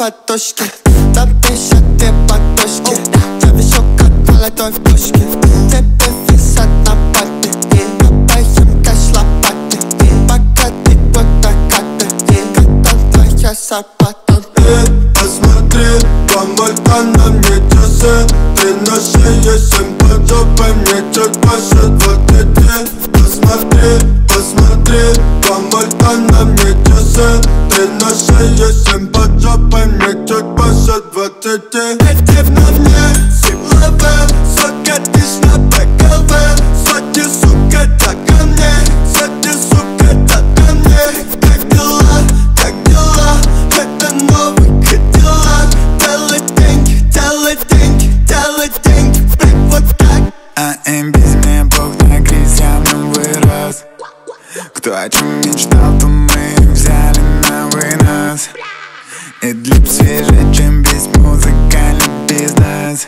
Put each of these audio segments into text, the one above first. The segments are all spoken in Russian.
подушке. Напишет две подушки. Я вижу, как молодой в пушке. Тебе висят на папе. Копаем кэш лопаты. Пока ты будто коты. Готов твоя сапата. Посмотри, помолка на мне часы. Ты на шее, 7 под жопой, мне чуть больше 20. Посмотри, помолка на мне часы. Ты на шее, 7 под жопой, мне чуть больше 20. Эти в мне силовые, сука, ты ж на БКВ. Сотни, сука, так ко мне, сотни, сука, так ко мне. Как дела, как дела, это новый Кадиллак. Делай деньги, делай деньги, делай деньги, блин, вот так. А им без меня Бог на крестьянам вырос. Кто о чем мечтал, то мы взяли на вынос. И для свежее, чем без музыкальный бизнес.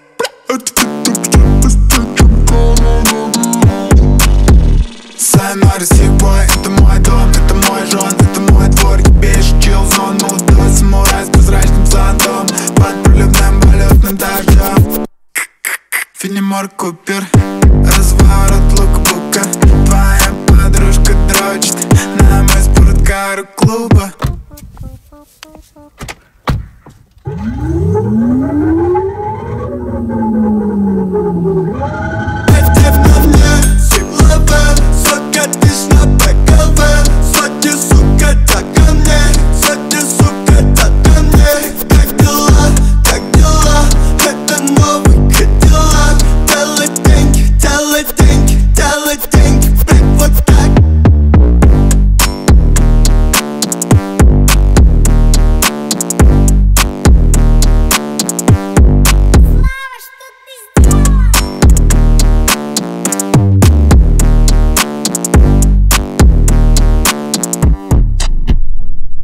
Сайнори Сибой, это мой дом, это мой жон, это мой двор. Ебешь чил зону, давай самурай с прозрачным зонтом. Под проливным полетным дождем. Филимор Купер, разворот лукбука. Твоя подружка дрочит на мой спорткар клуба.